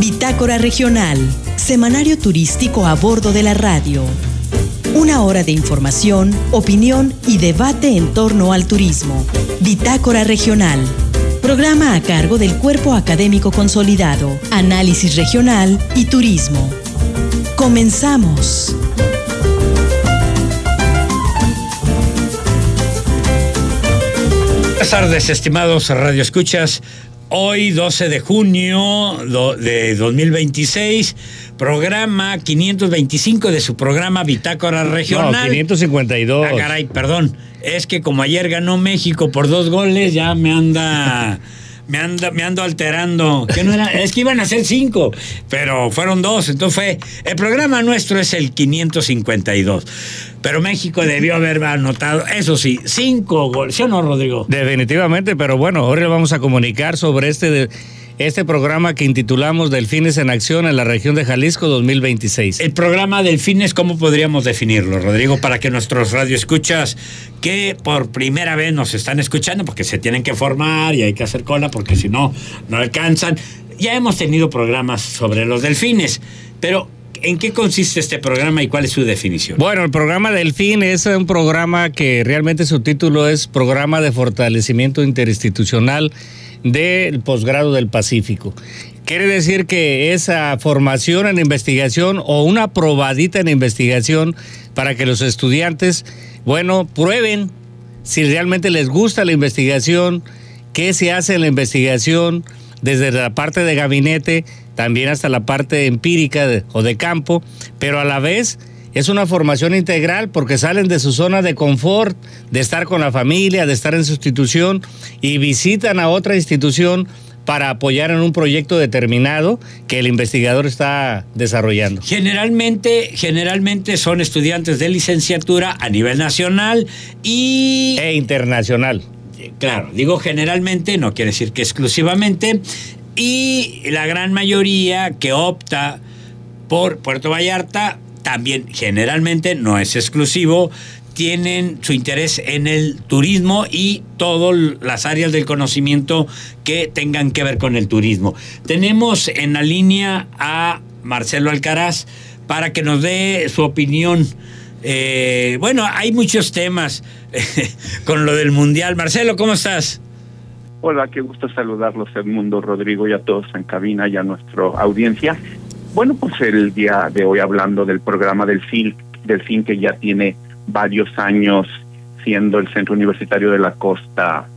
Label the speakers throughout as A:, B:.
A: Bitácora Regional, semanario turístico a bordo de la radio. Una hora de información, opinión y debate en torno al turismo. Bitácora Regional. Programa a cargo del Cuerpo Académico Consolidado, Análisis Regional y Turismo. Comenzamos.
B: Buenas tardes, estimados radioescuchas. Hoy, 12 de junio de 2026, programa 525 de su programa Bitácora Regional.
C: No, 552.
B: Ah, caray, perdón. Es que como ayer ganó México por 2 goles, ya me ando alterando. Que no era, es que iban a ser 5, pero fueron 2. Entonces el programa nuestro es el 552. Pero México debió haber anotado, eso sí, 5 goles. ¿Sí o no, Rodrigo?
C: Definitivamente, pero bueno, ahora le vamos a comunicar sobre este programa que intitulamos Delfines en Acción en la región de Jalisco 2026.
B: El programa Delfines, ¿cómo podríamos definirlo, Rodrigo? Para que nuestros radioescuchas que por primera vez nos están escuchando, porque se tienen que formar y hay que hacer cola, porque si no, no alcanzan. Ya hemos tenido programas sobre los delfines, pero ¿en qué consiste este programa y cuál es su definición?
C: Bueno, el programa Delfín es un programa que realmente su título es Programa de Fortalecimiento Interinstitucional del Posgrado del Pacífico. Quiere decir que esa formación en investigación o una probadita en investigación para que los estudiantes, bueno, prueben si realmente les gusta la investigación, qué se hace en la investigación, desde la parte de gabinete, también hasta la parte empírica o de campo, pero a la vez es una formación integral porque salen de su zona de confort, de estar con la familia, de estar en su institución y visitan a otra institución para apoyar en un proyecto determinado que el investigador está desarrollando.
B: Generalmente son estudiantes de licenciatura a nivel nacional e
C: internacional.
B: Claro, digo generalmente, no quiere decir que exclusivamente, y la gran mayoría que opta por Puerto Vallarta, también generalmente, no es exclusivo, tienen su interés en el turismo y todas las áreas del conocimiento que tengan que ver con el turismo. Tenemos en la línea a Marcelo Alcaraz para que nos dé su opinión. Bueno, hay muchos temas con lo del Mundial. Marcelo, ¿cómo estás?
D: Hola, qué gusto saludarlos, Edmundo, Rodrigo y a todos en cabina y a nuestra audiencia. Bueno, pues el día de hoy hablando del programa Delfín que ya tiene varios años siendo el Centro Universitario de la Costa,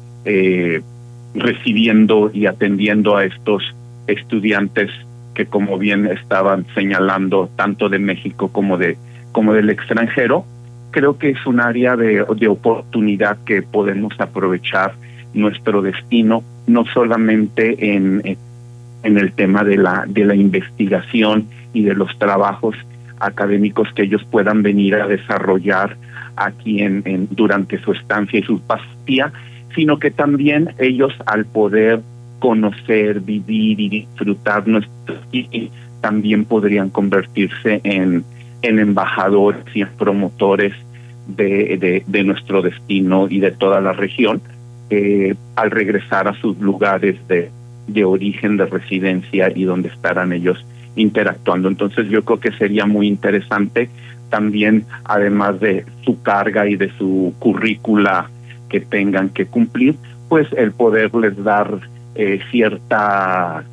D: recibiendo y atendiendo a estos estudiantes que, como bien estaban señalando, tanto de México como del extranjero. Creo que es un área de oportunidad que podemos aprovechar nuestro destino, no solamente en el tema de la investigación y de los trabajos académicos que ellos puedan venir a desarrollar aquí durante su estancia y su pasantía, sino que también ellos, al poder conocer, vivir y disfrutar nuestro país, también podrían convertirse en embajadores y en promotores de nuestro destino y de toda la región, al regresar a sus lugares de origen, de residencia y donde estarán ellos interactuando. Entonces yo creo que sería muy interesante también, además de su carga y de su currícula que tengan que cumplir, pues el poderles dar cierta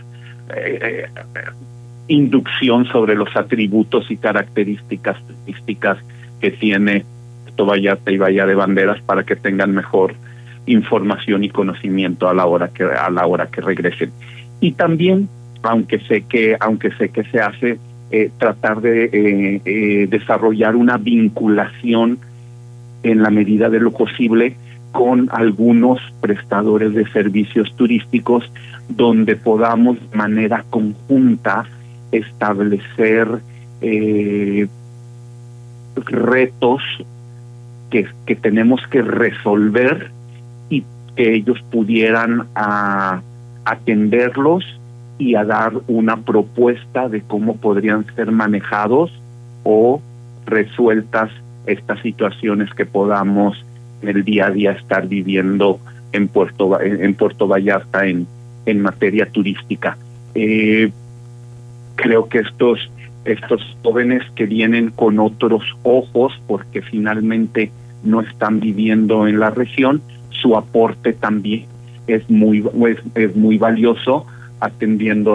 D: inducción sobre los atributos y características turísticas que tiene Puerto Vallarta y Bahía de Banderas para que tengan mejor información y conocimiento a la hora que regresen. Y también, aunque sé que se hace, tratar de desarrollar una vinculación en la medida de lo posible con algunos prestadores de servicios turísticos, donde podamos de manera conjunta establecer retos que tenemos que resolver y que ellos pudieran atenderlos y a dar una propuesta de cómo podrían ser manejados o resueltas estas situaciones que podamos en el día a día estar viviendo en Puerto Vallarta en materia turística. creo que estos jóvenes que vienen con otros ojos, porque finalmente no están viviendo en la región, su aporte también es muy valioso, atendiendo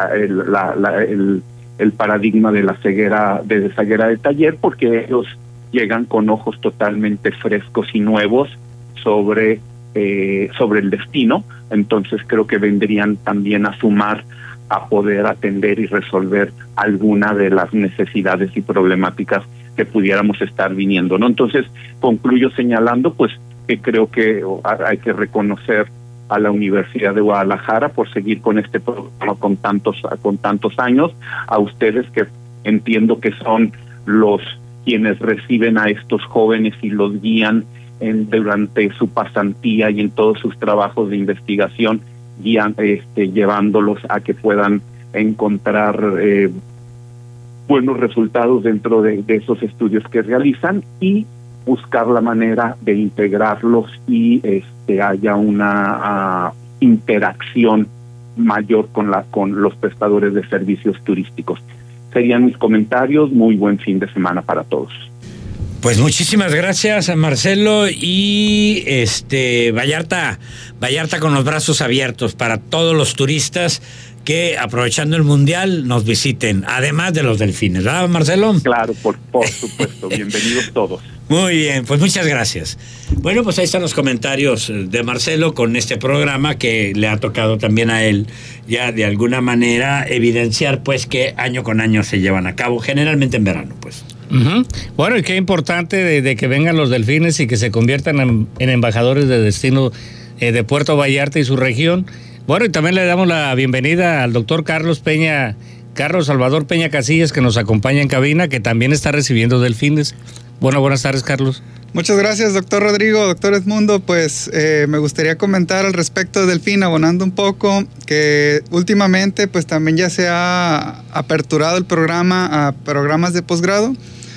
D: el paradigma de la ceguera de taller, porque ellos llegan con ojos totalmente frescos y nuevos sobre el destino. Entonces creo que vendrían también a sumar a poder atender y resolver alguna de las necesidades y problemáticas que pudiéramos estar viniendo, ¿no? Entonces concluyo señalando pues que creo que hay que reconocer a la Universidad de Guadalajara por seguir con este programa con tantos años, a ustedes que entiendo que son los quienes reciben a estos jóvenes y los guían durante su pasantía y en todos sus trabajos de investigación, llevándolos a que puedan encontrar buenos resultados dentro de esos estudios que realizan y buscar la manera de integrarlos y haya una interacción mayor con los prestadores de servicios turísticos. Serían mis comentarios. Muy buen fin de semana para todos.
B: Pues muchísimas gracias, Marcelo, y Vallarta con los brazos abiertos para todos los turistas que, aprovechando el Mundial, nos visiten, además de los delfines, ¿verdad, Marcelo?
D: Claro, por supuesto. Bienvenidos todos.
B: Muy bien, pues muchas gracias. Bueno, pues ahí están los comentarios de Marcelo con este programa que le ha tocado también a él ya de alguna manera evidenciar pues que año con año se llevan a cabo, generalmente en verano, pues.
C: Uh-huh. Bueno, y qué importante de que vengan los delfines y que se conviertan en embajadores de destino de Puerto Vallarta y su región. Bueno, y también le damos la bienvenida al doctor Carlos Salvador Peña Casillas, que nos acompaña en cabina, que también está recibiendo delfines. Bueno, buenas tardes, Carlos.
E: Muchas gracias, doctor Rodrigo, doctor Edmundo. Pues me gustaría comentar al respecto de Delfín, abonando un poco, que últimamente pues también ya se ha aperturado el programa a programas de posgrado.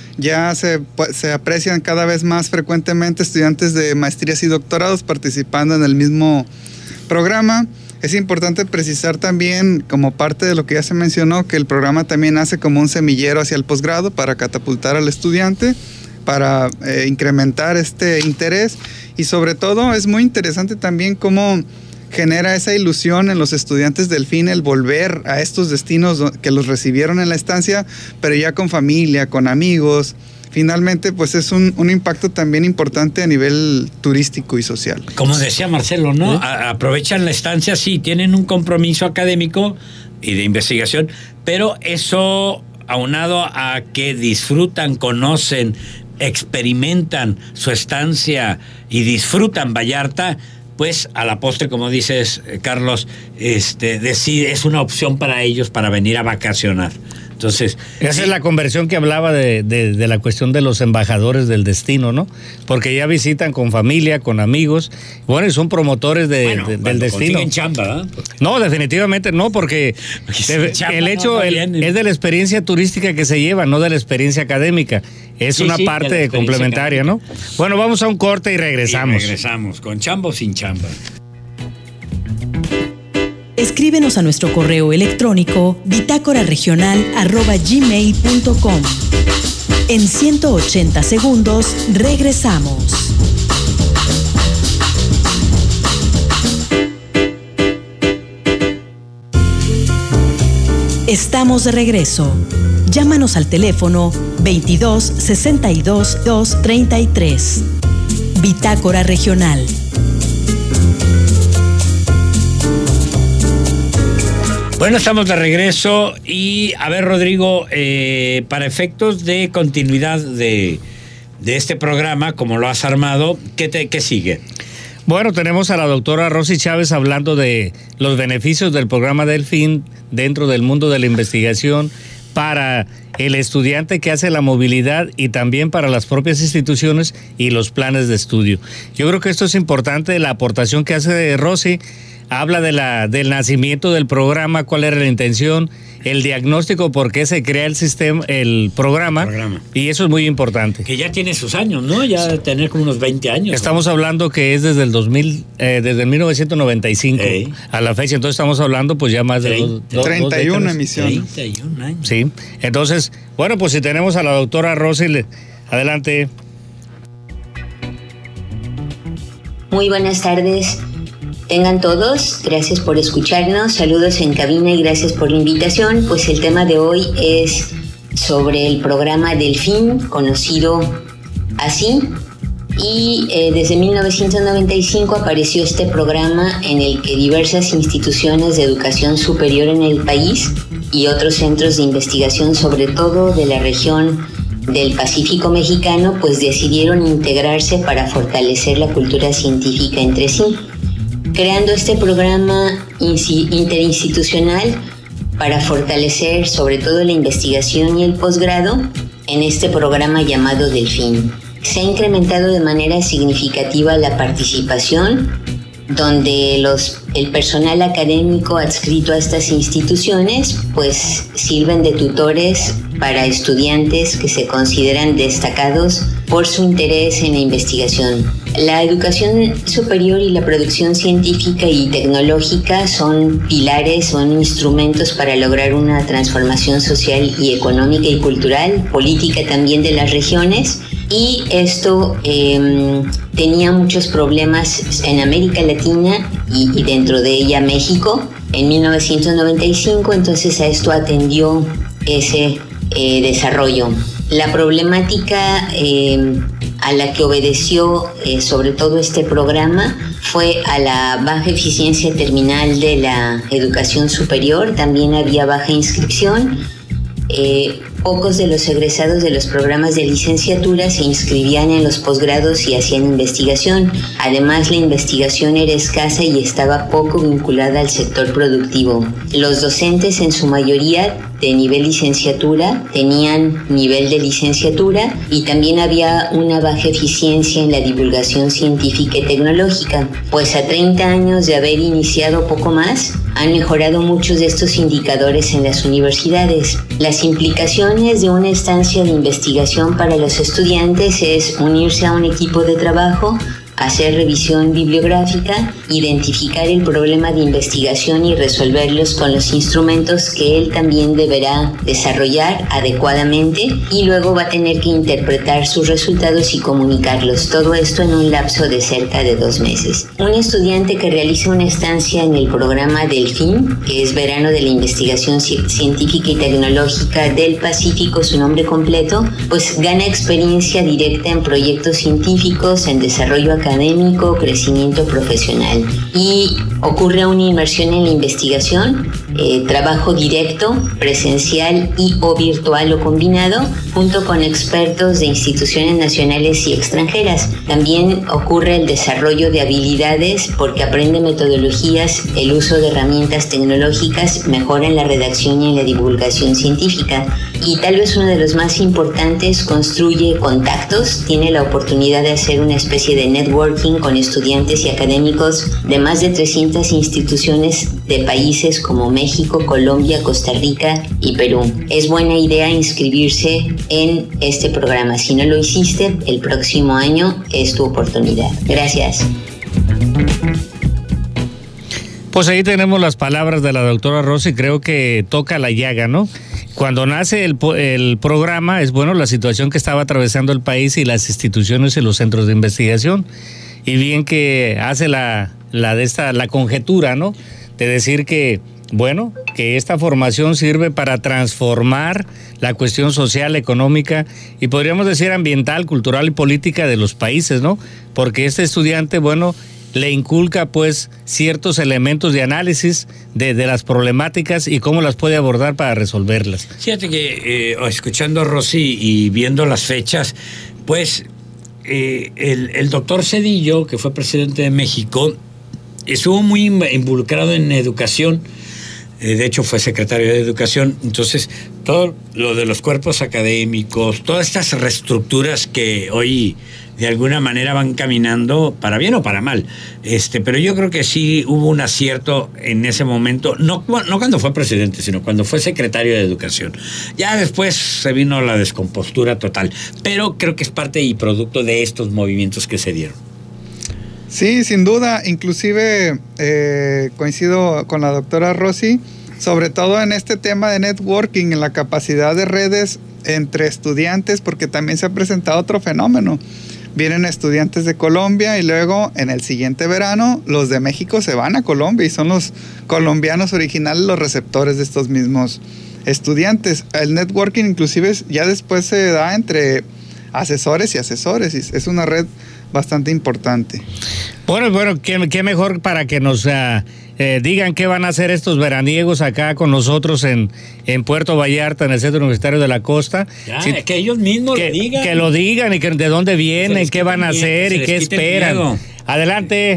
E: Ya se aprecian cada vez más frecuentemente estudiantes de maestrías y doctorados participando en el mismo programa. Es importante precisar también, como parte de lo que ya se mencionó, que el programa también hace como un semillero hacia el posgrado para catapultar al estudiante, para incrementar este interés, y sobre todo es muy interesante también cómo genera esa ilusión en los estudiantes Delfín el volver a estos destinos que los recibieron en la estancia, pero ya con familia, con amigos. Finalmente, pues es un impacto también importante a nivel turístico y social.
B: Como decía Marcelo, ¿no? Aprovechan la estancia, sí, tienen un compromiso académico y de investigación, pero eso aunado a que disfrutan, conocen, experimentan su estancia y disfrutan Vallarta, pues a la postre, como dices, Carlos, es una opción para ellos para venir a vacacionar. Entonces,
C: esa es la conversión que hablaba de la cuestión de los embajadores del destino, ¿no? Porque ya visitan con familia, con amigos, bueno, y son promotores del destino.
B: Consiguen chamba, ¿eh?
C: No, definitivamente no, porque el hecho es de la experiencia turística que se lleva, no de la experiencia académica. Es una parte complementaria, académica, ¿no? Bueno, vamos a un corte y regresamos.
B: ¿Con chamba o sin chamba?
A: Escríbenos a nuestro correo electrónico bitácoraregional@gmail.com. En 180 segundos regresamos. Estamos de regreso. Llámanos al teléfono 22 62 233. Bitácora Regional.
B: Bueno, estamos de regreso y, a ver, Rodrigo, para efectos de continuidad de este programa, como lo has armado, ¿qué sigue?
C: Bueno, tenemos a la doctora Rosy Chávez hablando de los beneficios del programa Delfín dentro del mundo de la investigación para el estudiante que hace la movilidad y también para las propias instituciones y los planes de estudio. Yo creo que esto es importante, la aportación que hace Rosy habla del nacimiento del programa, cuál era la intención, el diagnóstico, por qué se crea el programa. Y eso es muy importante.
B: Que ya tiene sus años, ¿no? Ya sí. Tener como unos 20 años.
C: Estamos hablando que es desde el 1995 a la fecha, entonces estamos hablando pues ya más de
E: 31 emisiones.
B: 31 años.
C: Sí, entonces, bueno, pues si tenemos a la doctora Rosy, adelante.
F: Muy buenas tardes. Tengan todos, gracias por escucharnos, saludos en cabina y gracias por la invitación. Pues el tema de hoy es sobre el programa Delfín, conocido así, y desde 1995 apareció este programa en el que diversas instituciones de educación superior en el país y otros centros de investigación, sobre todo de la región del Pacífico mexicano, pues decidieron integrarse para fortalecer la cultura científica entre sí, creando este programa interinstitucional para fortalecer sobre todo la investigación y el posgrado en este programa llamado Delfín. Se ha incrementado de manera significativa la participación, donde el personal académico adscrito a estas instituciones pues sirven de tutores para estudiantes que se consideran destacados por su interés en la investigación. La educación superior y la producción científica y tecnológica son pilares, son instrumentos para lograr una transformación social y económica y cultural, política también de las regiones, y esto tenía muchos problemas en América Latina y dentro de ella México en 1995, entonces a esto atendió ese desarrollo. La problemática a la que obedeció sobre todo este programa fue a la baja eficiencia terminal de la educación superior, también había baja inscripción. Pocos de los egresados de los programas de licenciatura se inscribían en los posgrados y hacían investigación. Además, la investigación era escasa y estaba poco vinculada al sector productivo. Los docentes, en su mayoría de nivel licenciatura, tenían nivel de licenciatura y también había una baja eficiencia en la divulgación científica y tecnológica. Pues a 30 años de haber iniciado poco más, han mejorado muchos de estos indicadores en las universidades. Las implicaciones de una estancia de investigación para los estudiantes es unirse a un equipo de trabajo, hacer revisión bibliográfica, identificar el problema de investigación y resolverlos con los instrumentos que él también deberá desarrollar adecuadamente, y luego va a tener que interpretar sus resultados y comunicarlos. Todo esto en un lapso de cerca de 2 meses. Un estudiante que realiza una estancia en el programa Delfín, que es Verano de la Investigación Científica y Tecnológica del Pacífico, su nombre completo, pues gana experiencia directa en proyectos científicos, en desarrollo académico, crecimiento profesional, y ocurre una inmersión en la investigación, trabajo directo, presencial y o virtual o combinado, junto con expertos de instituciones nacionales y extranjeras. También ocurre el desarrollo de habilidades porque aprende metodologías, el uso de herramientas tecnológicas, mejora en la redacción y en la divulgación científica. Y tal vez uno de los más importantes, construye contactos, tiene la oportunidad de hacer una especie de networking con estudiantes y académicos de más de 300 instituciones de países como México, Colombia, Costa Rica y Perú. Es buena idea inscribirse en este programa. Si no lo hiciste, el próximo año es tu oportunidad. Gracias.
C: Pues ahí tenemos las palabras de la doctora Rosy, creo que toca la llaga, ¿no? Cuando nace el programa, es bueno la situación que estaba atravesando el país y las instituciones y los centros de investigación. Y bien que hace la conjetura, ¿no? De decir que, bueno, que esta formación sirve para transformar la cuestión social, económica y podríamos decir ambiental, cultural y política de los países, ¿no? Porque este estudiante, bueno, le inculca pues ciertos elementos de análisis de las problemáticas y cómo las puede abordar para resolverlas.
B: Fíjate que escuchando a Rosy y viendo las fechas, pues el doctor Zedillo, que fue presidente de México, estuvo muy involucrado en educación. De hecho fue secretario de Educación. Entonces todo lo de los cuerpos académicos, todas estas reestructuras que hoy de alguna manera van caminando para bien o para mal. Pero yo creo que sí hubo un acierto en ese momento, no cuando fue presidente, sino cuando fue secretario de Educación. Ya después se vino la descompostura total, pero creo que es parte y producto de estos movimientos que se dieron.
E: Sí, sin duda, inclusive coincido con la doctora Rossi, sobre todo en este tema de networking, en la capacidad de redes entre estudiantes, porque también se ha presentado otro fenómeno. Vienen estudiantes de Colombia y luego en el siguiente verano los de México se van a Colombia y son los colombianos originales los receptores de estos mismos estudiantes. El networking inclusive ya después se da entre asesores y asesores, y es una red bastante importante.
C: Bueno, ¿qué mejor para que nos digan qué van a hacer estos veraniegos acá con nosotros en Puerto Vallarta, en el Centro Universitario de la Costa?
B: Ya, que ellos mismos lo digan.
C: Que lo digan y que de dónde vienen, qué van a hacer y qué esperan. Adelante.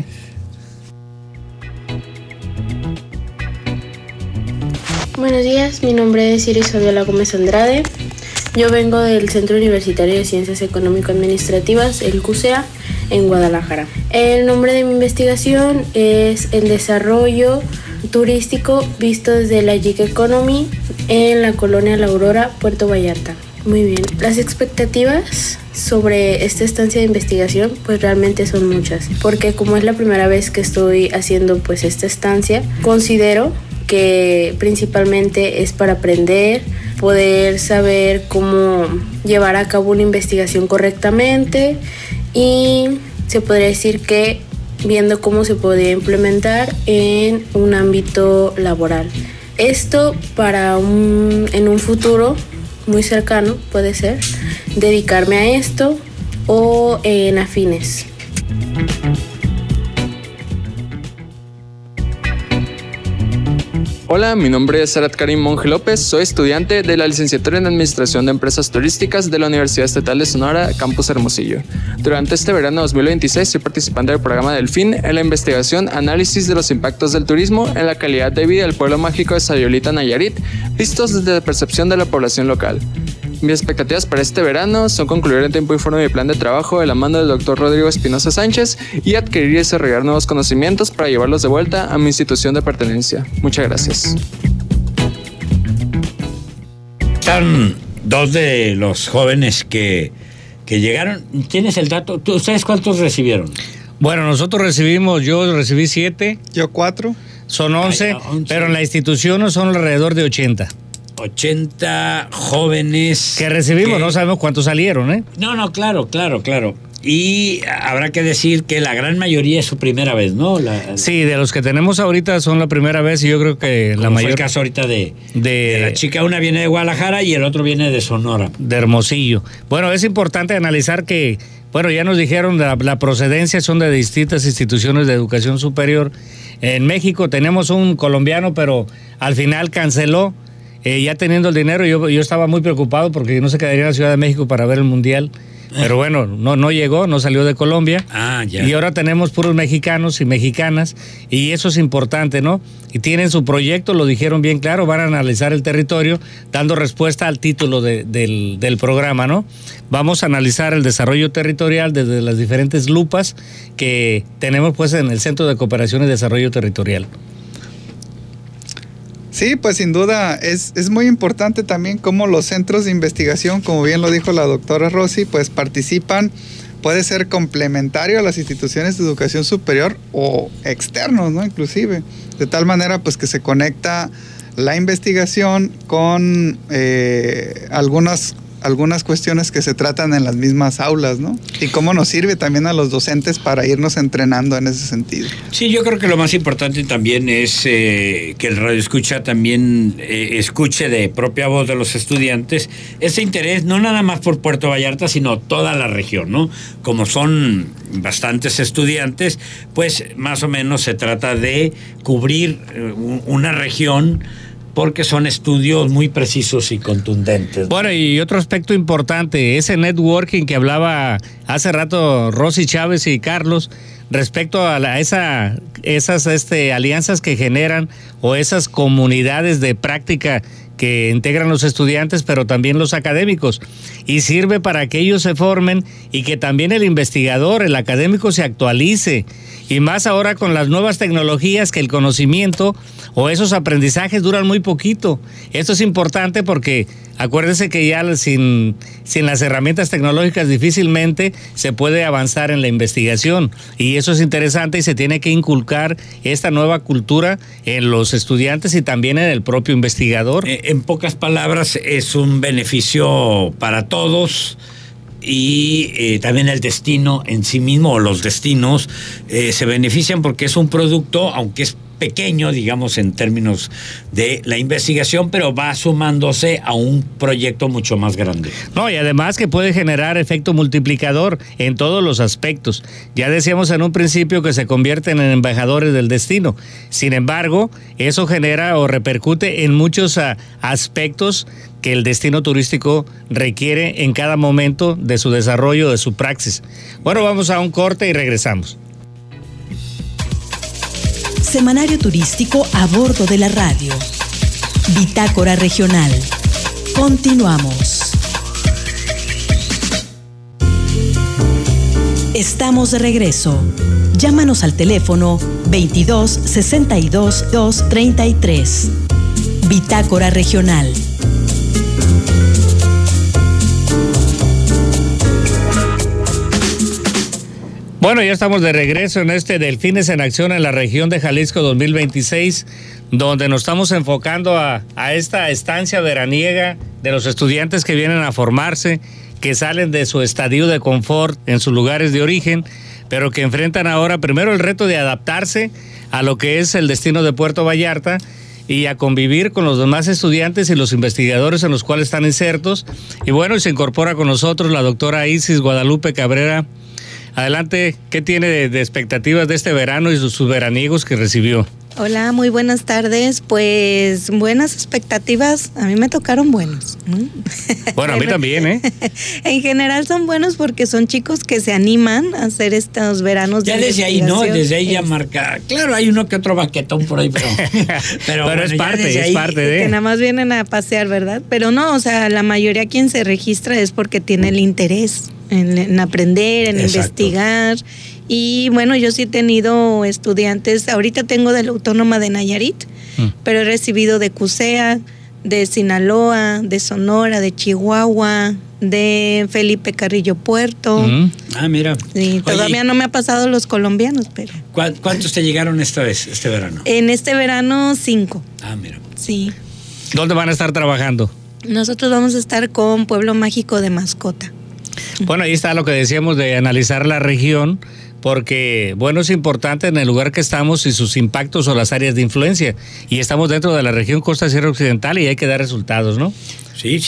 G: Buenos días, mi nombre es Iris Fabiola Gómez Andrade. Yo vengo del Centro Universitario de Ciencias Económico-Administrativas, el CUSEA, en Guadalajara. El nombre de mi investigación es el desarrollo turístico visto desde la gig economy en la colonia La Aurora, Puerto Vallarta. Muy bien, las expectativas sobre esta estancia de investigación pues realmente son muchas, porque como es la primera vez que estoy haciendo pues esta estancia, considero que principalmente es para aprender, poder saber cómo llevar a cabo una investigación correctamente y se podría decir que viendo cómo se podría implementar en un ámbito laboral. Esto en un futuro muy cercano puede ser dedicarme a esto o en afines.
H: Hola, mi nombre es Sarat Karim Monge López, soy estudiante de la licenciatura en Administración de Empresas Turísticas de la Universidad Estatal de Sonora, Campus Hermosillo. Durante este verano 2026 estoy participando del programa Delfín en la investigación Análisis de los impactos del turismo en la calidad de vida del pueblo mágico de Sayulita, Nayarit, vistos desde la percepción de la población local. Mis expectativas para este verano son concluir en tiempo y forma mi plan de trabajo de la mano del Dr. Rodrigo Espinosa Sánchez y adquirir y desarrollar nuevos conocimientos para llevarlos de vuelta a mi institución de pertenencia. Muchas gracias.
B: Están dos de los jóvenes que llegaron. ¿Tienes el dato? ¿Ustedes cuántos recibieron?
C: Bueno, yo recibí 7.
E: Yo 4.
C: Son 11, pero en la institución son alrededor de 80.
B: 80 jóvenes
C: que recibimos, no sabemos cuántos salieron, ¿eh?
B: No, claro. Y habrá que decir que la gran mayoría es su primera vez, ¿no?
C: Sí, de los que tenemos ahorita son la primera vez y yo creo que la mayor.
B: Fue el caso ahorita de la chica, una viene de Guadalajara y el otro viene de Sonora.
C: De Hermosillo. Bueno, es importante analizar que, ya nos dijeron la procedencia son de distintas instituciones de educación superior. En México tenemos un colombiano, pero al final canceló. Ya teniendo el dinero, yo estaba muy preocupado porque no se quedaría en la Ciudad de México para ver el Mundial. Pero bueno, no llegó, no salió de Colombia.
B: Ya.
C: Y ahora tenemos puros mexicanos y mexicanas, y eso es importante, ¿no? Y tienen su proyecto, lo dijeron bien claro, van a analizar el territorio, dando respuesta al título del programa, ¿no? Vamos a analizar el desarrollo territorial desde las diferentes lupas que tenemos pues en el Centro de Cooperación y Desarrollo Territorial.
E: Sí, pues sin duda es muy importante también cómo los centros de investigación, como bien lo dijo la doctora Rossi, pues participan, puede ser complementario a las instituciones de educación superior o externos, ¿no? Inclusive, de tal manera pues que se conecta la investigación con algunas cuestiones que se tratan en las mismas aulas, ¿no? Y cómo nos sirve también a los docentes para irnos entrenando en ese sentido.
B: Sí, yo creo que lo más importante también es que el radioescucha también escuche de propia voz de los estudiantes ese interés, no nada más por Puerto Vallarta, sino toda la región, ¿no? Como son bastantes estudiantes, pues más o menos se trata de cubrir una región, porque son estudios muy precisos y contundentes.
C: Bueno, y otro aspecto importante, ese networking que hablaba hace rato Rosy Chávez y Carlos, respecto a esa esas alianzas que generan o esas comunidades de práctica que integran los estudiantes, pero también los académicos, y sirve para que ellos se formen y que también el investigador, el académico, se actualice, y más ahora con las nuevas tecnologías, que el conocimiento o esos aprendizajes duran muy poquito. Esto es importante porque acuérdense que ya sin las herramientas tecnológicas difícilmente se puede avanzar en la investigación, y eso es interesante, y se tiene que inculcar esta nueva cultura en los estudiantes y también en el propio investigador.
B: En pocas palabras, es un beneficio para todos, y también el destino en sí mismo, o los destinos, se benefician porque es un producto, aunque es pequeño, digamos, en términos de la investigación, pero va sumándose a un proyecto mucho más grande.
C: No, y además que puede generar efecto multiplicador en todos los aspectos. Ya decíamos en un principio que se convierten en embajadores del destino. Sin embargo, eso genera o repercute en muchos aspectos que el destino turístico requiere en cada momento de su desarrollo, de su praxis. Bueno, vamos a un corte y regresamos.
A: Semanario turístico a bordo de la radio. Bitácora regional. Continuamos. Estamos de regreso. Llámanos al teléfono 22 62 233. Bitácora regional.
C: Bueno, ya estamos de regreso en Delfines en Acción en la región de Jalisco 2026, donde nos estamos enfocando a esta estancia veraniega de los estudiantes que vienen a formarse, que salen de su estadio de confort en sus lugares de origen, pero que enfrentan ahora primero el reto de adaptarse a lo que es el destino de Puerto Vallarta y a convivir con los demás estudiantes y los investigadores en los cuales están insertos. Y bueno, se incorpora con nosotros la doctora Isis Guadalupe Cabrera. Adelante, ¿qué tiene de expectativas de este verano y sus veraniegos que recibió?
I: Hola, muy buenas tardes. Pues buenas expectativas, a mí me tocaron buenos.
C: Bueno, a mí también, ¿eh?
I: En general son buenos porque son chicos que se animan a hacer estos veranos
B: ya de desde ahí, ¿no? Desde ahí ya marca. Claro, hay uno que otro baquetón por ahí, pero
C: bueno, es parte de...
I: Que nada más vienen a pasear, ¿verdad? Pero no, o sea, la mayoría quien se registra es porque tiene el interés en aprender, en investigar. Y bueno, yo sí he tenido estudiantes, ahorita tengo de la Autónoma de Nayarit, pero he recibido de CUSEA, de Sinaloa, de Sonora, de Chihuahua, de Felipe Carrillo Puerto.
B: Ah, mira.
I: Sí, todavía no me ha pasado los colombianos, pero...
B: ¿Cuántos te llegaron esta vez, este verano?
I: En este verano, 5.
B: Ah, mira.
I: Sí.
C: ¿Dónde van a estar trabajando?
I: Nosotros vamos a estar con Pueblo Mágico de Mascota.
C: Bueno, ahí está lo que decíamos de analizar la región, porque, bueno, es importante en el lugar que estamos y sus impactos o las áreas de influencia. Y estamos dentro de la región Costa Sierra Occidental y hay que dar resultados, ¿no?
B: Sí,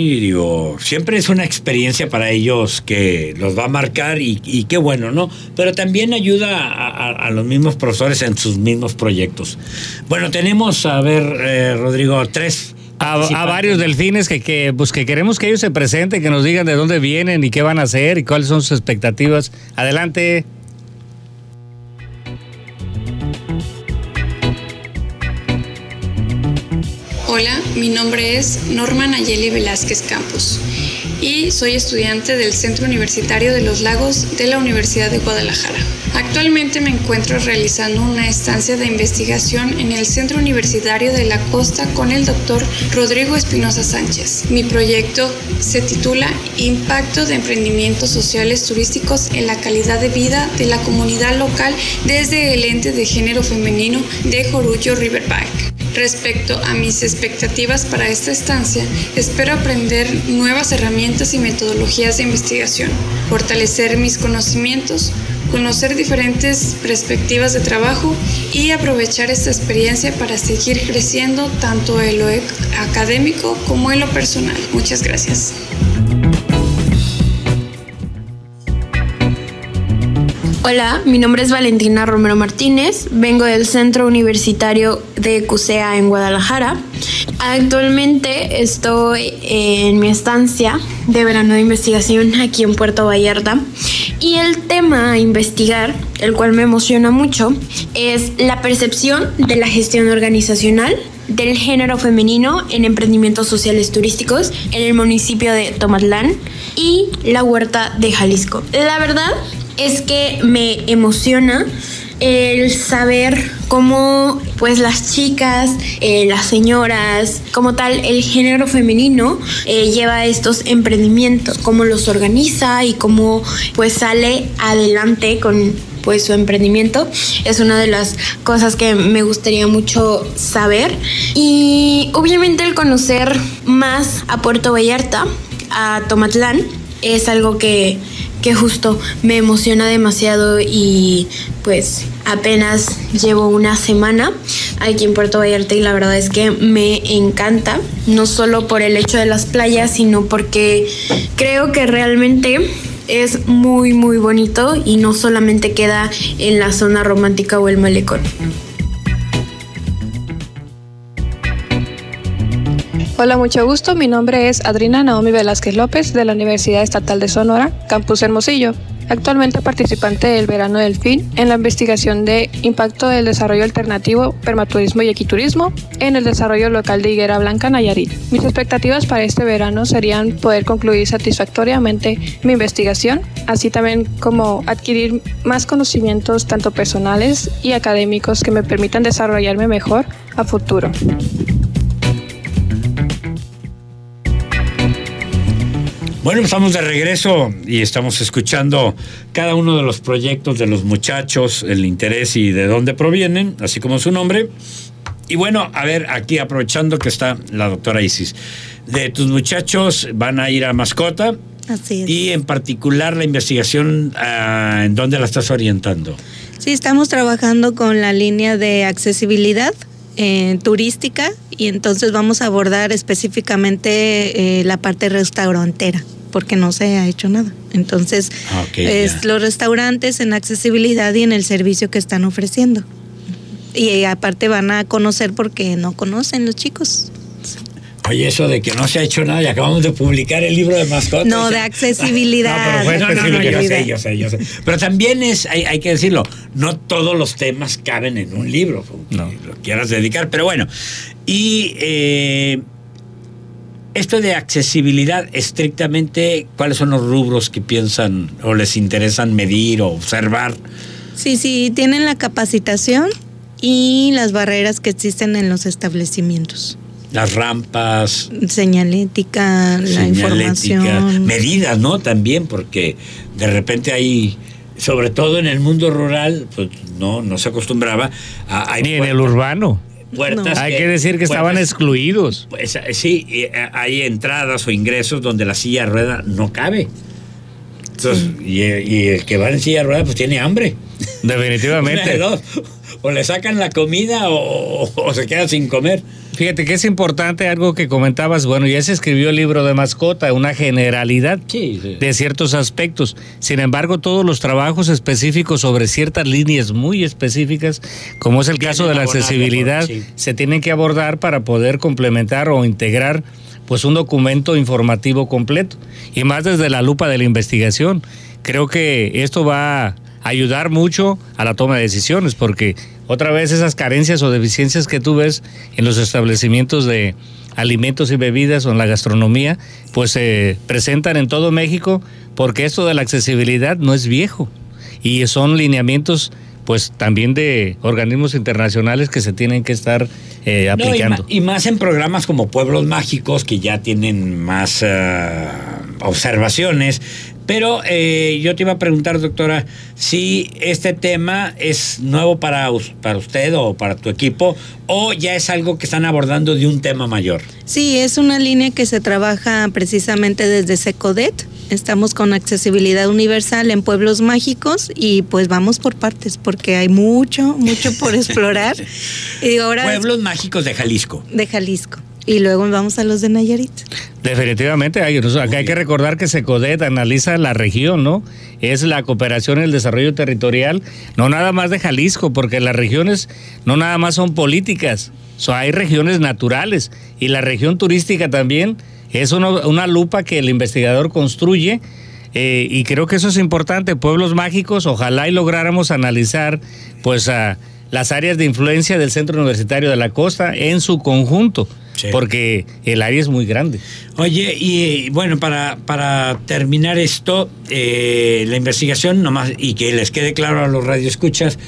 B: digo, siempre es una experiencia para ellos que los va a marcar y qué bueno, ¿no? Pero también ayuda a los mismos profesores en sus mismos proyectos. Bueno, tenemos, a ver, Rodrigo, 3...
C: A varios delfines que queremos que ellos se presenten, que nos digan de dónde vienen y qué van a hacer y cuáles son sus expectativas. Adelante.
J: Hola, mi nombre es Norma Nayeli Velázquez Campos y soy estudiante del Centro Universitario de los Lagos de la Universidad de Guadalajara. Actualmente me encuentro realizando una estancia de investigación en el Centro Universitario de la Costa con el doctor Rodrigo Espinosa Sánchez. Mi proyecto se titula Impacto de emprendimientos sociales turísticos en la calidad de vida de la comunidad local desde el ente de género femenino de Jorullo Riverbank. Respecto a mis expectativas para esta estancia, espero aprender nuevas herramientas y metodologías de investigación, fortalecer mis conocimientos, conocer diferentes perspectivas de trabajo y aprovechar esta experiencia para seguir creciendo tanto en lo académico como en lo personal. Muchas gracias.
G: Hola, mi nombre es Valentina Romero Martínez, vengo del Centro Universitario de CUSEA en Guadalajara. Actualmente estoy en mi estancia de verano de investigación aquí en Puerto Vallarta Y el tema a investigar, el cual me emociona mucho, es la percepción de la gestión organizacional del género femenino en emprendimientos sociales turísticos en el municipio de Tomatlán y la Huerta de Jalisco. La verdad es que me emociona el saber cómo pues las chicas, las señoras, como tal el género femenino lleva estos emprendimientos, cómo los organiza y cómo pues sale adelante con pues su emprendimiento. Es una de las cosas que me gustaría mucho saber. Y obviamente el conocer más a Puerto Vallarta, a Tomatlán, es algo que justo me emociona demasiado y pues apenas llevo una semana aquí en Puerto Vallarta y la verdad es que me encanta, no solo por el hecho de las playas, sino porque creo que realmente es muy muy bonito y no solamente queda en la zona romántica o el malecón.
K: Hola, mucho gusto. Mi nombre es Adriana Naomi Velázquez López de la Universidad Estatal de Sonora, Campus Hermosillo. Actualmente participante del Verano del FIN en la investigación de impacto del desarrollo alternativo, permaturismo y equiturismo en el desarrollo local de Higuera Blanca, Nayarit. Mis expectativas para este verano serían poder concluir satisfactoriamente mi investigación, así también como adquirir más conocimientos tanto personales y académicos que me permitan desarrollarme mejor a futuro.
B: Bueno, estamos de regreso y estamos escuchando cada uno de los proyectos de los muchachos, el interés y de dónde provienen, así como su nombre. Y bueno, a ver, aquí aprovechando que está la doctora Isis, de tus muchachos van a ir a Mascota.
I: Así es.
B: Y en particular la investigación, ¿en dónde la estás orientando?
I: Sí, estamos trabajando con la línea de accesibilidad turística y entonces vamos a abordar específicamente la parte restaurantera, porque no se ha hecho nada. Entonces, los restaurantes en accesibilidad y en el servicio que están ofreciendo. Y aparte van a conocer porque no conocen los chicos.
B: Oye, eso de que no se ha hecho nada y acabamos de publicar el libro de mascotas.
I: No, de accesibilidad.
B: Yo sé. Pero también hay que decirlo, no todos los temas caben en un libro, no. Lo quieras dedicar, pero bueno. Y esto de accesibilidad, estrictamente, ¿cuáles son los rubros que piensan o les interesan medir o observar?
I: Sí, tienen la capacitación y las barreras que existen en los establecimientos.
B: Las rampas.
I: Señalética, la información.
B: Medidas, ¿no? También, porque de repente hay, sobre todo en el mundo rural, pues no se acostumbraba a...
C: Ni en el urbano.
B: Puertas.
C: Hay que decir que estaban excluidos.
B: Pues, sí, hay entradas o ingresos donde la silla de rueda no cabe. Entonces, y el que va en silla de rueda pues tiene hambre.
C: Definitivamente.
B: Una de dos. O le sacan la comida o se queda sin comer.
C: Fíjate que es importante algo que comentabas. Bueno, ya se escribió el libro de Mascota, una generalidad de ciertos aspectos. Sin embargo, todos los trabajos específicos sobre ciertas líneas muy específicas, como es el caso de la accesibilidad, se tienen que abordar para poder complementar o integrar pues un documento informativo completo. Y más desde la lupa de la investigación. Creo que esto va a ayudar mucho a la toma de decisiones, porque otra vez esas carencias o deficiencias que tú ves en los establecimientos de alimentos y bebidas o en la gastronomía, pues se presentan en todo México, porque esto de la accesibilidad no es viejo y son lineamientos pues también de organismos internacionales que se tienen que estar aplicando.
B: Y más en programas como Pueblos Mágicos, que ya tienen más observaciones. Pero yo te iba a preguntar, doctora, si este tema es nuevo para usted o para tu equipo, o ya es algo que están abordando de un tema mayor.
I: Sí, es una línea que se trabaja precisamente desde Secodet. Estamos con accesibilidad universal en Pueblos Mágicos y pues vamos por partes porque hay mucho por explorar. Y ahora
B: Pueblos Mágicos de Jalisco.
I: De Jalisco. Y luego vamos a los de Nayarit.
C: Definitivamente, acá hay que recordar que Secodet analiza la región, ¿no? Es la cooperación y el desarrollo territorial, no nada más de Jalisco, porque las regiones no nada más son políticas, hay regiones naturales y la región turística también es una lupa que el investigador construye y creo que eso es importante. Pueblos mágicos, ojalá y lográramos analizar pues las áreas de influencia del Centro Universitario de la Costa en su conjunto, sí, porque el área es muy grande.
B: Oye, y bueno, para terminar esto, la investigación nomás, y que les quede claro a los radioescuchas,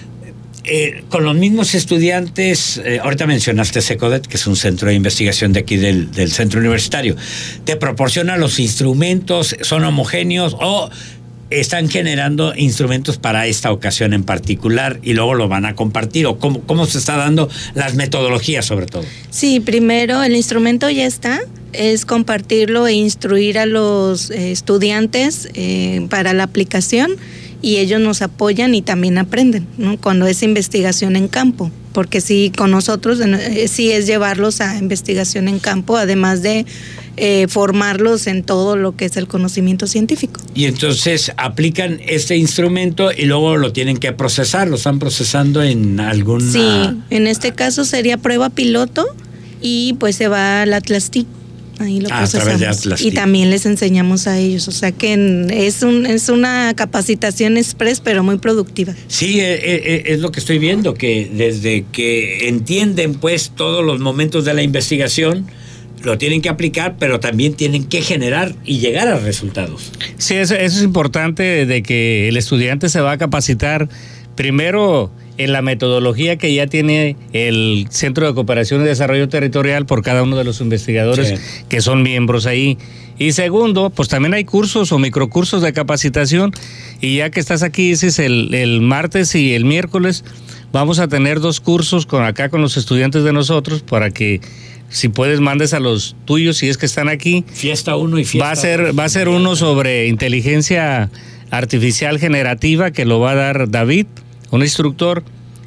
B: con los mismos estudiantes, ahorita mencionaste Secodet, que es un centro de investigación de aquí del centro universitario, ¿te proporciona los instrumentos, son homogéneos o están generando instrumentos para esta ocasión en particular y luego lo van a compartir? ¿O cómo se está dando las metodologías sobre todo?
I: Sí, primero el instrumento ya está, es compartirlo e instruir a los estudiantes para la aplicación, y ellos nos apoyan y también aprenden, ¿no? Cuando es investigación en campo, porque sí, con nosotros sí es llevarlos a investigación en campo, además de formarlos en todo lo que es el conocimiento científico.
B: Y entonces aplican este instrumento y luego lo tienen que procesar, lo están procesando en alguna...
I: Sí, en este caso sería prueba piloto y pues se va al Atlas TI. Ahí lo procesamos. A través de Atlas. Y también les enseñamos a ellos, o sea que es una capacitación express, pero muy productiva.
B: Sí, es lo que estoy viendo, que desde que entienden pues todos los momentos de la investigación, lo tienen que aplicar, pero también tienen que generar y llegar a resultados.
C: Sí, eso es importante, de que el estudiante se va a capacitar primero en la metodología que ya tiene el Centro de Cooperación y Desarrollo Territorial por cada uno de los investigadores, sí, que son miembros ahí. Y segundo, pues también hay cursos o microcursos de capacitación, y ya que estás aquí, dices, el martes y el miércoles vamos a tener 2 cursos con los estudiantes de nosotros, para que si puedes mandes a los tuyos si es que están aquí.
B: Fiesta 1 y fiesta 2.
C: Va a ser uno sobre inteligencia artificial generativa, que lo va a dar David, un instructor,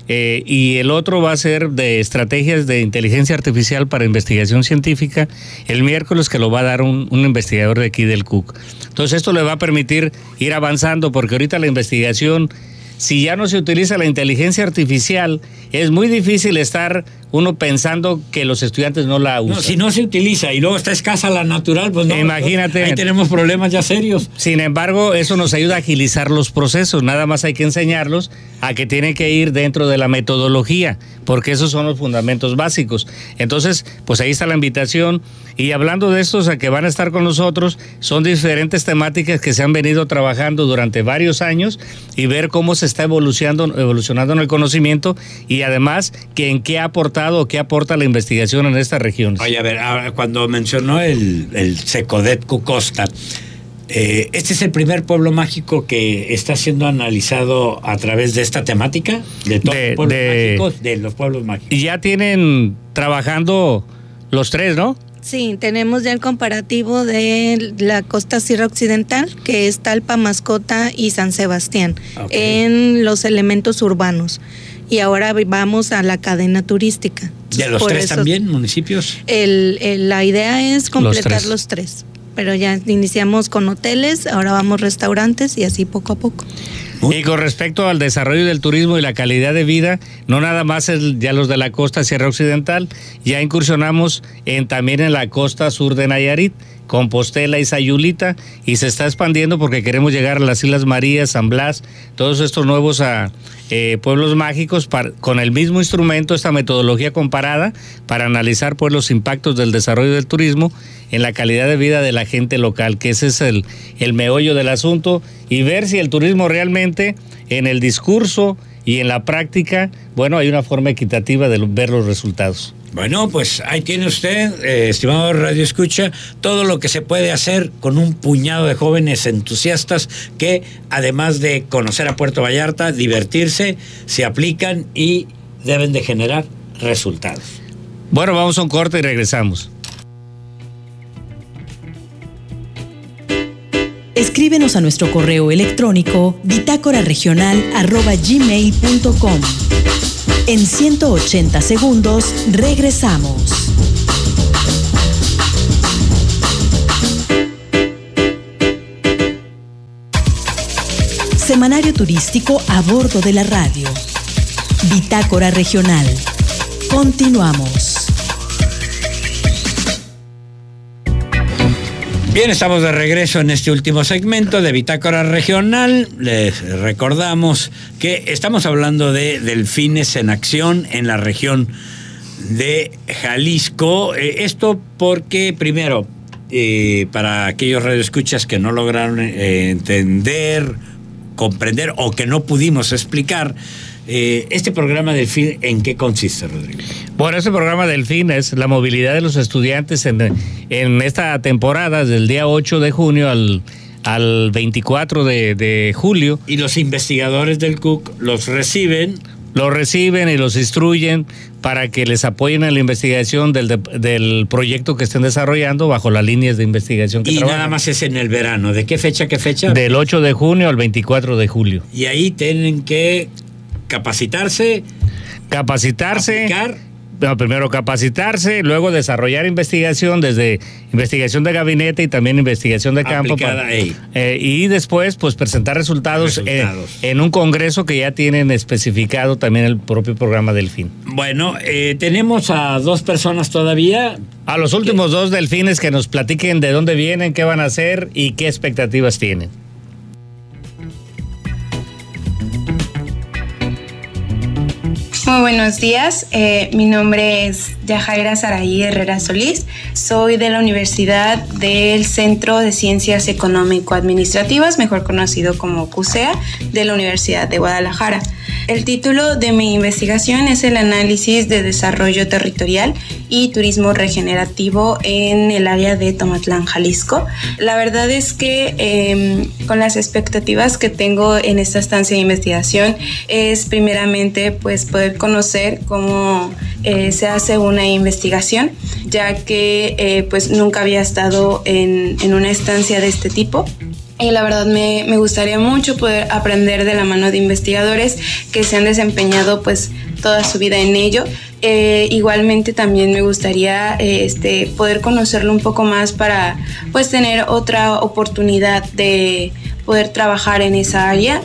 C: y el otro va a ser de estrategias de inteligencia artificial para investigación científica, el miércoles, que lo va a dar un investigador de aquí del CUC. Entonces esto le va a permitir ir avanzando, porque ahorita la investigación, si ya no se utiliza la inteligencia artificial, es muy difícil estar uno pensando que los estudiantes no la usan.
B: No, si no se utiliza y luego está escasa la natural, pues no.
C: Imagínate.
B: Ahí tenemos problemas ya serios.
C: Sin embargo, eso nos ayuda a agilizar los procesos. Nada más hay que enseñarlos a que tienen que ir dentro de la metodología, porque esos son los fundamentos básicos. Entonces, pues ahí está la invitación. Y hablando de estos a que van a estar con nosotros, son diferentes temáticas que se han venido trabajando durante varios años, y ver cómo se está evolucionando en el conocimiento, y además que en qué ha aportado o qué aporta la investigación en estas regiones.
B: Oye, a ver, cuando mencionó el Secodet Costa, ¿este es el primer pueblo mágico que está siendo analizado a través de esta temática? De todos los pueblos mágicos, de los pueblos mágicos.
C: Ya tienen trabajando los 3, ¿no?
I: Sí, tenemos ya el comparativo de la costa Sierra Occidental, que es Talpa, Mascota y San Sebastián, en los elementos urbanos. Y ahora vamos a la cadena turística.
B: ¿De los 3 también municipios?
I: La idea es completar los 3, pero ya iniciamos con hoteles, ahora vamos restaurantes y así poco a poco.
C: Y con respecto al desarrollo del turismo y la calidad de vida, no nada más es ya los de la costa Sierra Occidental, ya incursionamos también en la costa sur de Nayarit, Compostela y Sayulita, y se está expandiendo porque queremos llegar a las Islas Marías, San Blas, todos estos nuevos pueblos mágicos, con el mismo instrumento, esta metodología comparada, para analizar pues los impactos del desarrollo del turismo en la calidad de vida de la gente local, que ese es el meollo del asunto, y ver si el turismo realmente en el discurso y en la práctica, bueno, hay una forma equitativa de ver los resultados.
B: Bueno, pues ahí tiene usted, estimado Radio Escucha, todo lo que se puede hacer con un puñado de jóvenes entusiastas que, además de conocer a Puerto Vallarta, divertirse, se aplican y deben de generar resultados.
C: Bueno, vamos a un corte y regresamos.
A: Escríbenos a nuestro correo electrónico bitácoraregional@gmail.com. En 180 segundos regresamos. Semanario turístico a bordo de la radio. Bitácora Regional. Continuamos.
B: Bien, estamos de regreso en este último segmento de Bitácora Regional. Les recordamos que estamos hablando de delfines en acción en la región de Jalisco. Esto porque, primero, para aquellos radioescuchas que no lograron entender, comprender o que no pudimos explicar, este programa Delfín, ¿en qué consiste, Rodrigo?
C: Bueno, este programa Delfín es la movilidad de los estudiantes en esta temporada, del día 8 de junio al 24 de julio.
B: Y los investigadores del CUC los reciben
C: y los instruyen para que les apoyen en la investigación del proyecto que estén desarrollando bajo las líneas de investigación que trabajan.
B: Y nada más es en el verano. ¿De qué fecha, qué fecha?
C: Del 8 de junio al 24 de julio.
B: Y ahí tienen que capacitarse, aplicar.
C: No, primero capacitarse, luego desarrollar investigación, desde investigación de gabinete y también investigación de campo. Y después, pues, presentar resultados. En un congreso que ya tienen especificado también el propio programa Delfín.
B: Bueno, tenemos a 2 personas todavía.
C: A los últimos 2 delfines que nos platiquen de dónde vienen, qué van a hacer y qué expectativas tienen.
L: Muy buenos días, mi nombre es Yajaira Saraí Herrera Solís, soy de la Universidad del Centro de Ciencias Económico-Administrativas, mejor conocido como CUSEA, de la Universidad de Guadalajara. El título de mi investigación es el análisis de desarrollo territorial y turismo regenerativo en el área de Tomatlán, Jalisco. La verdad es que con las expectativas que tengo en esta estancia de investigación es primeramente pues poder conocer cómo se hace una investigación, ya que pues nunca había estado en una estancia de este tipo. Y la verdad me gustaría mucho poder aprender de la mano de investigadores que se han desempeñado pues toda su vida en ello. Igualmente también me gustaría poder conocerlo un poco más para pues tener otra oportunidad de poder trabajar en esa área.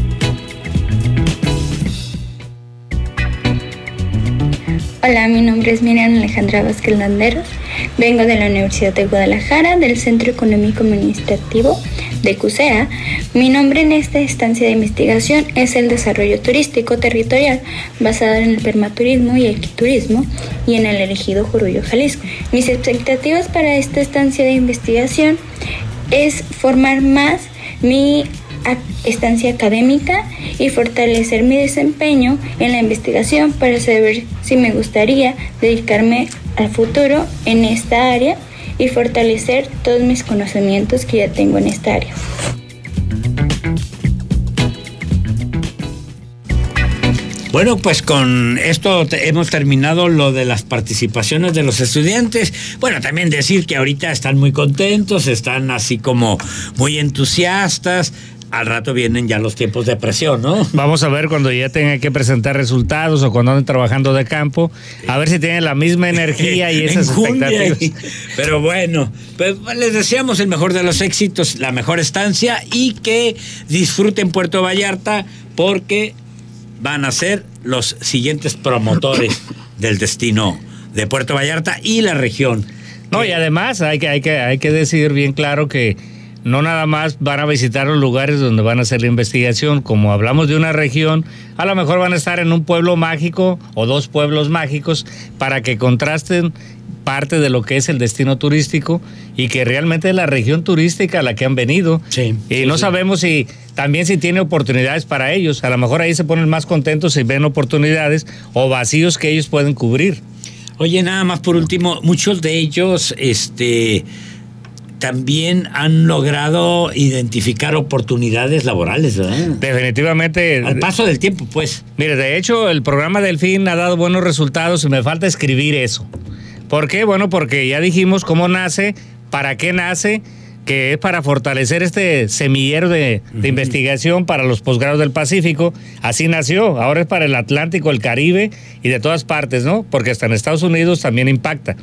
M: Hola, mi nombre es Miriam Alejandra Vázquez Landeros. Vengo de la Universidad de Guadalajara, del Centro Económico Administrativo de CUSEA. Mi nombre en esta estancia de investigación es el desarrollo turístico territorial basado en el permaturismo y equiturismo y en el elegido Jorullo, Jalisco. Mis expectativas para esta estancia de investigación es formar más mi estancia académica y fortalecer mi desempeño en la investigación para saber si me gustaría dedicarme al futuro en esta área y fortalecer todos mis conocimientos que ya tengo en esta área.
B: Bueno, pues con esto hemos terminado lo de las participaciones de los estudiantes. Bueno, también decir que ahorita están muy contentos, están así como muy entusiastas. Al rato vienen ya los tiempos de presión, ¿no?
C: Vamos a ver cuando ya tengan que presentar resultados o cuando anden trabajando de campo, a ver si tienen la misma energía y esas expectativas.
B: Pero bueno, pues les deseamos el mejor de los éxitos, la mejor estancia y que disfruten Puerto Vallarta porque van a ser los siguientes promotores del destino de Puerto Vallarta y la región.
C: No, y además hay que decir bien claro que no nada más van a visitar los lugares donde van a hacer la investigación. Como hablamos de una región, a lo mejor van a estar en un pueblo mágico o 2 pueblos mágicos para que contrasten parte de lo que es el destino turístico y que realmente es la región turística a la que han venido.
B: Sí,
C: y no sabemos si tiene oportunidades para ellos. A lo mejor ahí se ponen más contentos si ven oportunidades o vacíos que ellos pueden cubrir.
B: Oye, nada más por último, muchos de ellos también han logrado identificar oportunidades laborales, ¿verdad?
C: Definitivamente.
B: Al paso del tiempo, pues.
C: Mire, de hecho, el programa Delfín ha dado buenos resultados y me falta escribir eso. ¿Por qué? Bueno, porque ya dijimos cómo nace, para qué nace, que es para fortalecer este semillero de investigación para los posgrados del Pacífico. Así nació, ahora es para el Atlántico, el Caribe y de todas partes, ¿no? Porque hasta en Estados Unidos también impacta.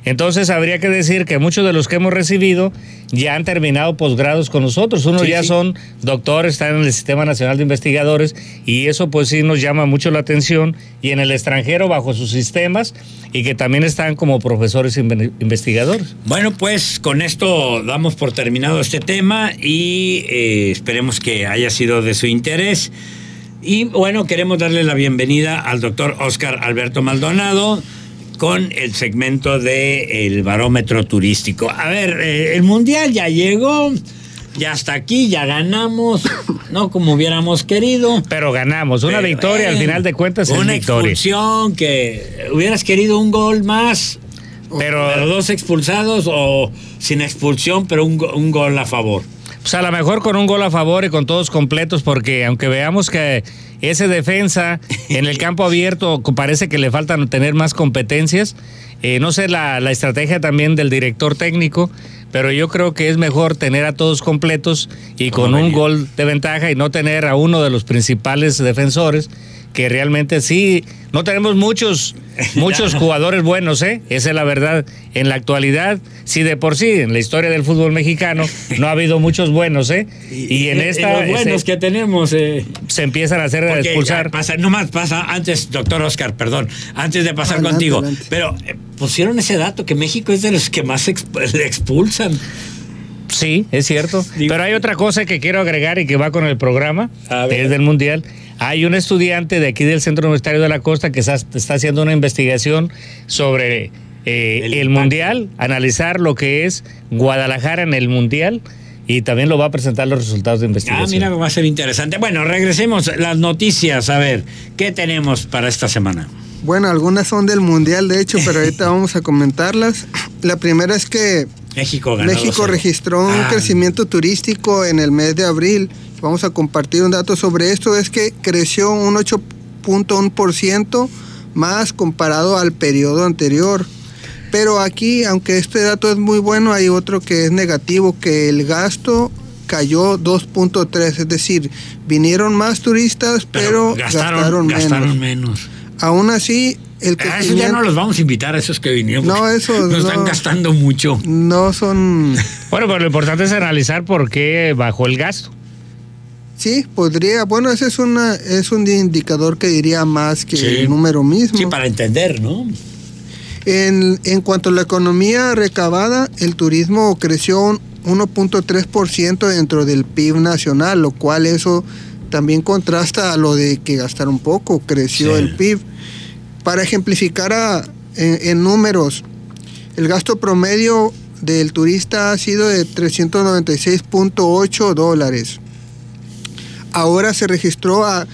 C: Entonces habría que decir que muchos de los que hemos recibido ya han terminado posgrados con nosotros. Unos ya son doctores, están en el Sistema Nacional de Investigadores, y eso pues sí nos llama mucho la atención, y en el extranjero bajo sus sistemas, y que también están como profesores investigadores.
B: Bueno, pues con esto damos por terminado este tema y esperemos que haya sido de su interés. Y bueno, queremos darle la bienvenida al doctor Óscar Alberto Maldonado con el segmento del barómetro turístico. A ver, el Mundial ya llegó, ya está aquí, ya ganamos, no como hubiéramos querido.
C: Pero ganamos, una victoria al final de cuentas es
B: una
C: victoria.
B: Expulsión, que hubieras querido un gol más, pero 2 expulsados, o sin expulsión, pero un gol a favor.
C: Pues a lo mejor con un gol a favor y con todos completos, porque aunque veamos que ese defensa en el campo abierto parece que le faltan tener más competencias, no sé la estrategia también del director técnico, pero yo creo que es mejor tener a todos completos y con un gol de ventaja, y no tener a uno de los principales defensores, que realmente sí, no tenemos muchos jugadores buenos, esa es la verdad. En la actualidad, sí, de por sí, en la historia del fútbol mexicano, no ha habido muchos buenos, y en esta...
B: los buenos que tenemos...
C: se empiezan a hacer expulsar.
B: Pasa, antes, doctor Óscar, perdón, antes de pasar contigo, adelante. Pero pusieron ese dato, que México es de los que más le expulsan.
C: Sí, es cierto. Pero hay otra cosa que quiero agregar y que va con el programa, que es del Mundial. Hay un estudiante de aquí del Centro Universitario de la Costa que está haciendo una investigación sobre el Mundial, analizar lo que es Guadalajara en el Mundial, y también lo va a presentar los resultados de investigación.
B: Mira, va a ser interesante. Bueno, regresemos las noticias. A ver, ¿qué tenemos para esta semana?
N: Bueno, algunas son del Mundial, de hecho, pero ahorita vamos a comentarlas. La primera es que México registró un crecimiento turístico en el mes de abril. Vamos a compartir un dato sobre esto, es que creció un 8.1% más comparado al periodo anterior. Pero aquí, aunque este dato es muy bueno, hay otro que es negativo, que el gasto cayó 2.3%, es decir, vinieron más turistas, pero gastaron menos. Aún así,
B: eso ya no los vamos a invitar, a esos que vinieron.
N: No, esos
B: nos están gastando mucho.
N: No son...
C: Bueno, pero lo importante es analizar por qué bajó el gasto.
N: Sí, podría. Bueno, ese es un indicador que diría más que el número mismo.
B: Sí, para entender, ¿no?
N: En cuanto a la economía recabada, el turismo creció un 1.3% dentro del PIB nacional, lo cual eso también contrasta a lo de que gastaron poco, creció el PIB. Para ejemplificar en números, el gasto promedio del turista ha sido de $396.8. Ahora se registró a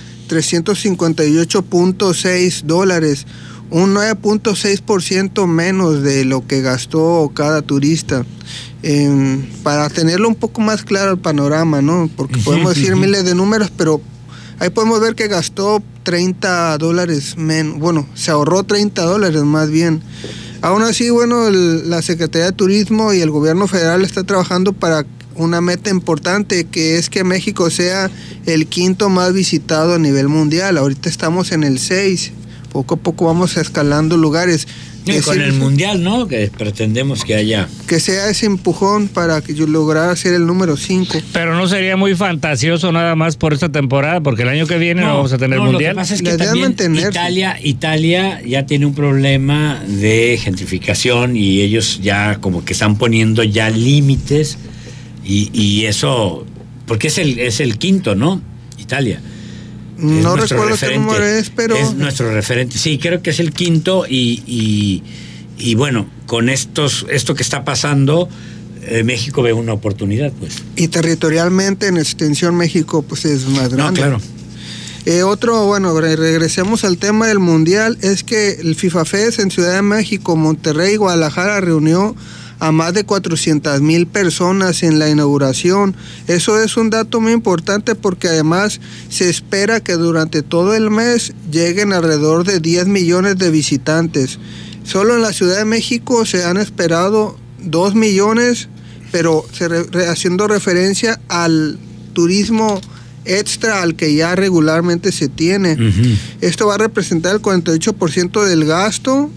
N: $358.6, un 9.6% menos de lo que gastó cada turista. Para tenerlo un poco más claro el panorama, ¿no? Porque podemos decir miles de números, pero ahí podemos ver que gastó $30 menos. Bueno, se ahorró $30 más bien. Aún así, bueno, la Secretaría de Turismo y el gobierno federal está trabajando para una meta importante, que es que México sea el 5º más visitado a nivel mundial. Ahorita estamos en el 6. Poco a poco vamos escalando lugares.
B: Y con el Mundial, ¿no? Que pretendemos que haya.
N: Que sea ese empujón para que yo lograra ser el número 5.
C: Pero no sería muy fantasioso nada más por esta temporada, porque el año que viene no vamos a tener Mundial.
B: Lo que pasa es que también Italia ya tiene un problema de gentrificación, y ellos ya como que están poniendo ya límites, y eso, porque es el 5º, ¿no? Italia.
N: No recuerdo qué número es, pero...
B: Es nuestro referente. Sí, creo que es el 5º, y bueno, con esto que está pasando, México ve una oportunidad, pues.
N: Y territorialmente, en extensión, México pues es más grande.
B: No, claro.
N: Regresemos al tema del Mundial. Es que el FIFA Fest en Ciudad de México, Monterrey y Guadalajara reunió a más de 400,000 personas en la inauguración. Eso es un dato muy importante, porque además se espera que durante todo el mes lleguen alrededor de 10 millones de visitantes. Solo en la Ciudad de México se han esperado 2 millones, pero haciendo referencia al turismo extra al que ya regularmente se tiene. Esto va a representar el 48% del gasto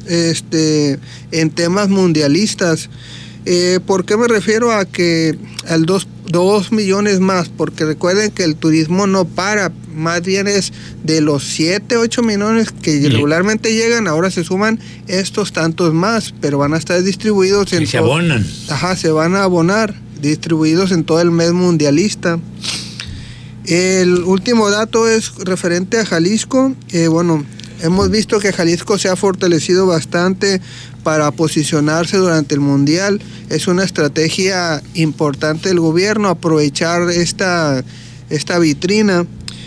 N: en temas mundialistas. ¿Por qué me refiero a que al 2 millones más? Porque recuerden que el turismo no para, más bien es de los 7, 8 millones que regularmente llegan, ahora se suman estos tantos más, pero van a estar distribuidos en...
B: se abonan.
N: Ajá, se van a abonar, distribuidos en todo el mes mundialista. El último dato es referente a Jalisco. Bueno, hemos visto que Jalisco se ha fortalecido bastante para posicionarse durante el Mundial. Es una estrategia importante del gobierno, aprovechar esta vitrina.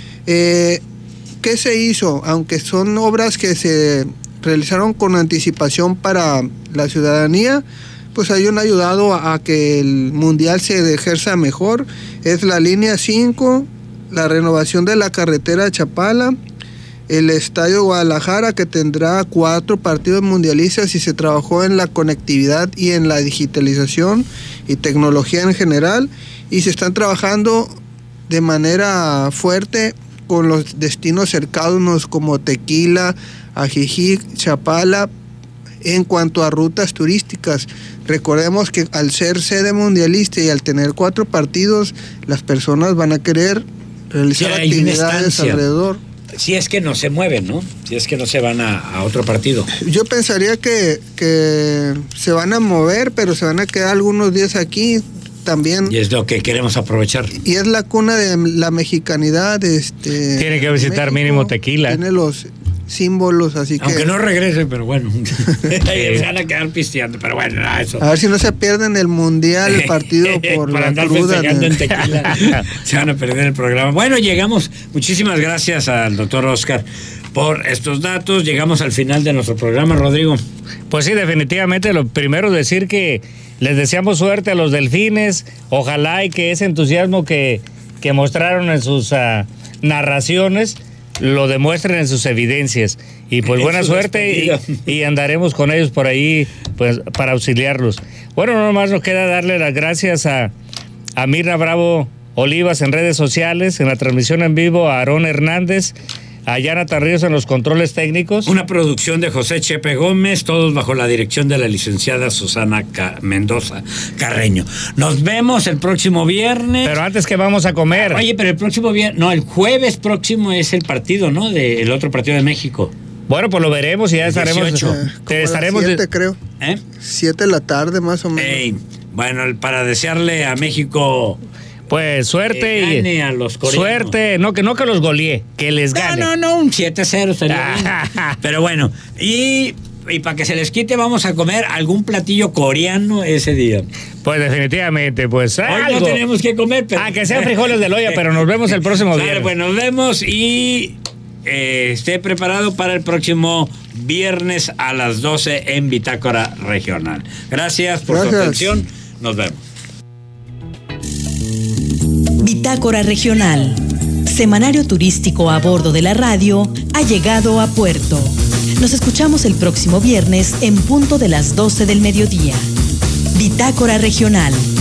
N: ¿Qué se hizo? Aunque son obras que se realizaron con anticipación para la ciudadanía, pues han ayudado a que el Mundial se ejerza mejor. Es la línea 5, la renovación de la carretera Chapala, el Estadio Guadalajara, que tendrá 4 partidos mundialistas, y se trabajó en la conectividad y en la digitalización y tecnología en general, y se están trabajando de manera fuerte con los destinos cercanos como Tequila, Ajijic, Chapala, en cuanto a rutas turísticas. Recordemos que al ser sede mundialista y al tener 4 partidos, las personas van a querer realizar actividades alrededor.
B: Si es que no se mueven, ¿no? Si es que no se van a otro partido.
N: Yo pensaría que se van a mover, pero se van a quedar algunos días aquí también.
B: Y es lo que queremos aprovechar.
N: Y es la cuna de la mexicanidad.
C: Tiene que visitar México, mínimo Tequila.
N: Tiene los símbolos, así que...
B: Aunque no regrese, pero bueno. Se van a quedar pisteando, pero bueno, eso.
N: A ver si no se pierden el Mundial, el partido por la
B: andar
N: cruda.
B: En Tequila. Se van a perder el programa. Bueno, llegamos. Muchísimas gracias al doctor Oscar por estos datos. Llegamos al final de nuestro programa, Rodrigo.
C: Pues sí, definitivamente. Lo primero, decir que les deseamos suerte a los delfines. Ojalá y que ese entusiasmo que mostraron en sus narraciones lo demuestren en sus evidencias. Y pues buena suerte y andaremos con ellos por ahí pues para auxiliarlos. Bueno, no más nos queda darle las gracias a Mirna Bravo Olivas en redes sociales, en la transmisión en vivo, a Aarón Hernández, a Yanata Ríos en los controles técnicos.
B: Una producción de José Chepe Gómez, todos bajo la dirección de la licenciada Susana Mendoza Carreño. Nos vemos el próximo viernes.
C: Pero antes, que vamos a comer.
B: Oye, pero el próximo viernes, no, el jueves próximo es el partido, ¿no? El otro partido de México.
C: Bueno, pues lo veremos y ya estaremos.
N: 7, creo. 7 de la tarde, más o menos.
B: Bueno, para desearle a México...
C: Pues suerte
B: y gane a los coreanos.
C: Suerte, no que los golee, que les gane.
B: No, un 7-0 sería bien. Pero bueno, y para que se les quite, vamos a comer algún platillo coreano ese día.
C: Pues definitivamente, pues
B: hoy
C: algo.
B: No tenemos que comer, pero...
C: que sean frijoles de loya, pero nos vemos el próximo viernes.
B: Pues nos vemos y esté preparado para el próximo viernes a las 12 en Bitácora Regional. Gracias por su atención. Nos vemos.
A: Bitácora Regional, semanario turístico a bordo de la radio, ha llegado a puerto. Nos escuchamos el próximo viernes en punto de las 12 del mediodía. Bitácora Regional.